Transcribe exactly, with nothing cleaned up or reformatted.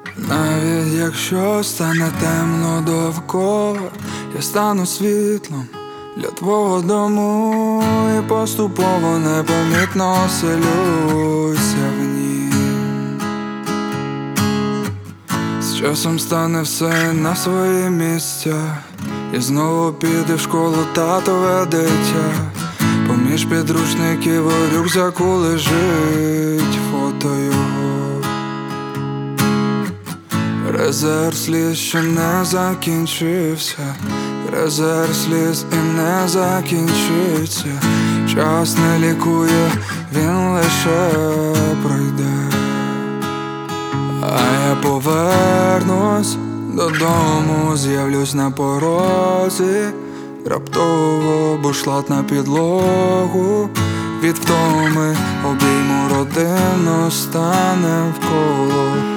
Навіть якщо стане темно довкола, я стану світлом для твого дому і поступово непомітно оселюся в нім. З часом стане все на свої місця, і знову піде в школу татове дитя. Поміж підручників у рюкзаку лежить фото його. Резерв сліз, що не закінчився, резерв сліз і не закінчиться. Час не лікує, він лише пройде. А я повернусь додому, з'явлюсь на порозі, раптово бушлат на підлогу. Від втоми обійму родину, стане вколо.